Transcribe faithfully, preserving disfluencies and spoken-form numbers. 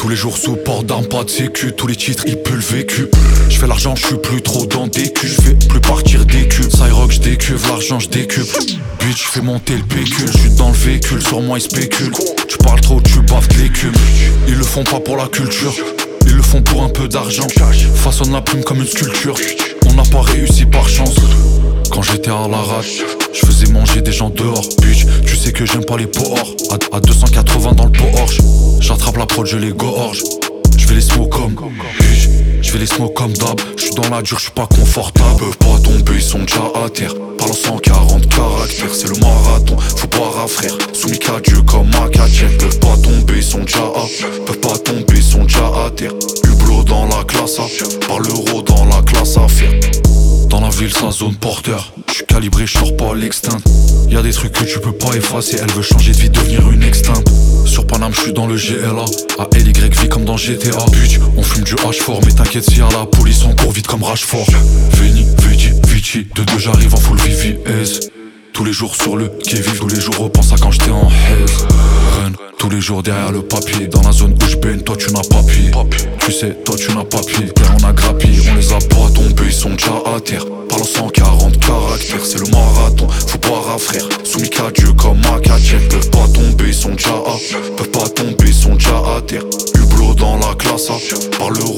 Tous les jours sous port d'armes, pas de sécu. Tous les titres ils puent le vécu. J'fais l'argent, j'suis plus trop dans des culs. J'fais plus partir des culs. Cyrock j'décuve, l'argent j'décupe. Bitch j'fais monter le pécule. J'suis dans le véhicule, sur moi ils spéculent. Tu parles trop, tu baves de l'écume. Ils le font pas pour la culture, ils le font pour un peu d'argent. Façonne la plume comme une sculpture. On n'a pas réussi par chance. Quand j'étais à la rage, je faisais manger des gens dehors. Bitch, tu sais que j'aime pas les porcs. À, à deux cent quatre-vingts dans le Porsche, j'attrape la prod, je les gorge. Je vais les smoke comme bitch, je vais les smoke comme d'hab. Je suis dans la dure, je suis pas confortable. Peuvent pas tomber, ils sont déjà à terre. Parlant cent quarante caractères, c'est le marathon, faut boire à frère. Soumis qu'à Dieu comme à Katiel. Peuvent pas tomber, ils sont déjà à. Peuvent pas tomber, ils sont déjà à terre. Hublot dans la classe A, par l'euro dans la classe à faire. Dans la ville, sa zone porteur. J'suis calibré, j'sors pas l'extinct. Y'a des trucs que tu peux pas effacer. Elle veut changer de vie, devenir une extincte. Sur Paname, j'suis dans le G L A. A L Y V comme dans G T A. Bitch, on fume du H fort. Mais t'inquiète, si y'a la police, on court vite comme Rashford. Veni, Vidi, Vici. De deux, j'arrive en full V V S. Tous les jours sur le Kevin. Tous les jours, repense à quand j'étais en haze. Run, tous les jours derrière le papier. Dans la zone où j'baigne, toi tu n'as pas pied. Tu sais, toi tu n'as pas pied. Terre on a grappillé, on les a pas tombés. Ils sont déjà à terre. Parlant cent quarante caractères, c'est le marathon, faut boire à frère. Soumis qu'à Dieu comme à Katiel. Peuvent pas tomber, ils sont déjà à. Peuvent pas tomber, ils sont déjà à terre. Hublot dans la classe A, par l'euro